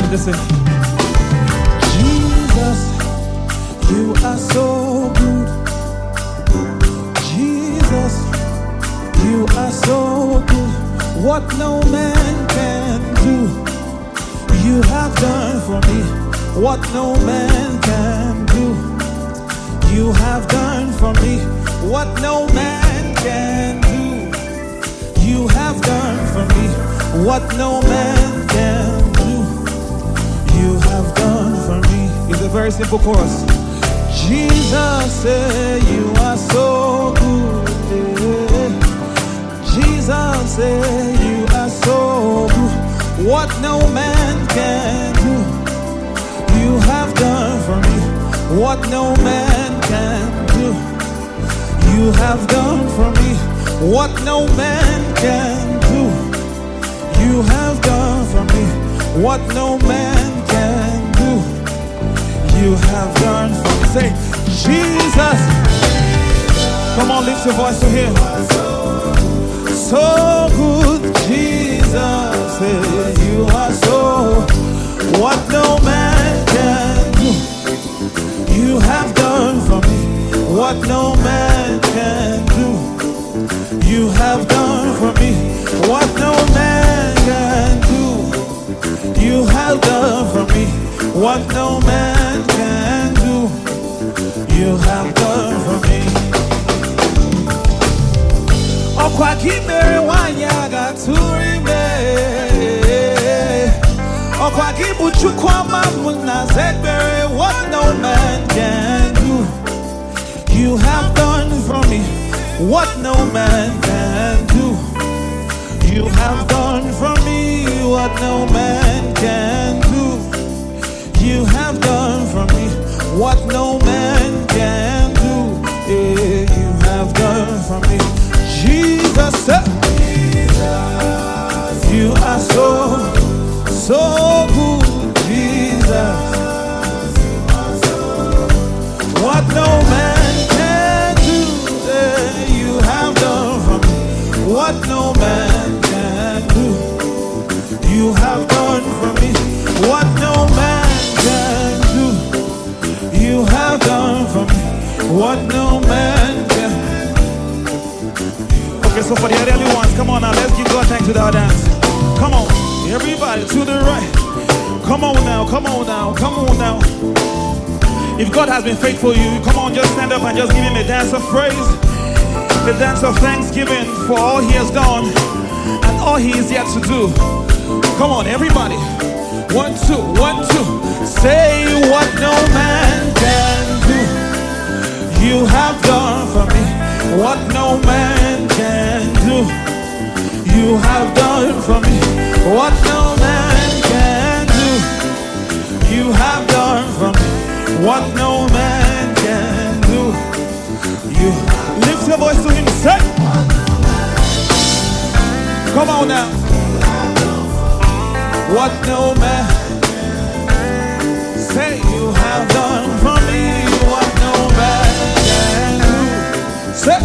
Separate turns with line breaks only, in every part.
Listen. Jesus, you are so good. Jesus, you are so good. What no man can do, you have done for me. What no man can do, you have done for me. What no man can do, you have done for me. What no man can do, you have done for me. It's a very simple chorus. Jesus, you are so good. Jesus, you are so good. What no man can do, you have done for me. What no man can do, you have done for me. What no man can do, you have done for me. What no man can do, you have done for me. Say, Jesus. Come on, lift your voice to him. So good, Jesus, you are so. What no man can do, you have done for me. What no man can do, you have done for me. What no man can do, you have done for me. What no man can do, you have done for me. Okwakimere wanyaga turime, okwakibuchukwama munazekbere. What no man can do, you have done for me. What no man can do, you have done for me. What no man can do, you have done for me. What no man can do, you have done for me. Jesus, you are so, so good, Jesus. What no man can do, you have done for me. What no man can do, you have done for me. What no man can do, you have done for me. What no man can. Okay, so for the elderly ones, come on now, let's give God thanks with our dance. Come on, everybody to the right. Come on now, come on now, come on now. If God has been faithful to you, come on, just stand up and just give him a dance of praise. A dance of thanksgiving for all he has done and all he is yet to do. Come on, everybody. 1, 2, 1, 2. Say what no man can do, you have done for me. What no man can do, you have done for me. What no man can do, you have done for me. What no man can do, you lift your voice to him. Say, come on now. What no man, say you have done for me. What no man can do. Say,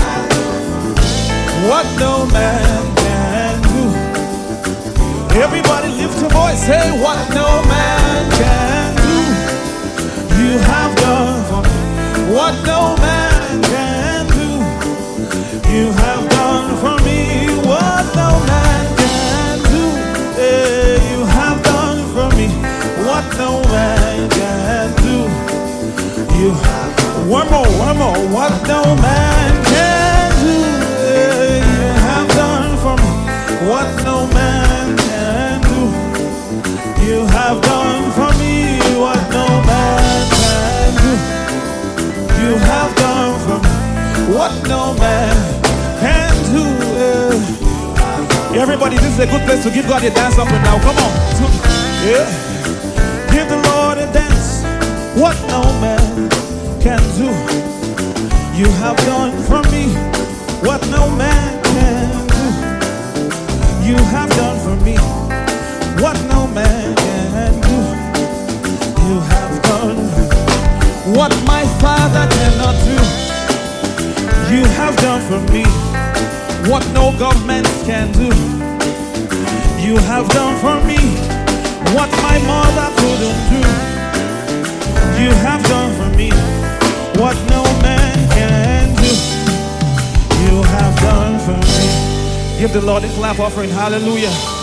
what no man can do. Everybody lift your voice. Say, what no man can do, you have done for me. What no man can do, you have done for me. What no man can do, you have done for me. What no man can do, you have. One more. What no man can do, you have done for me. What no man can do, you have done for me. What no man can do, you have done for me. What no man can do. Everybody, this is a good place to give God a dance up and now. Come on. Yeah. Give the Lord a dance. What no man can do, you have done for me. What no man can do, you have done for me. What no man can do, you have done. What my Father cannot do, you have done for me. What no government can do, you have done for me. What my mother couldn't do, you have done for me. What no man can do, you have done for me. Give the Lord a clap offering. Hallelujah.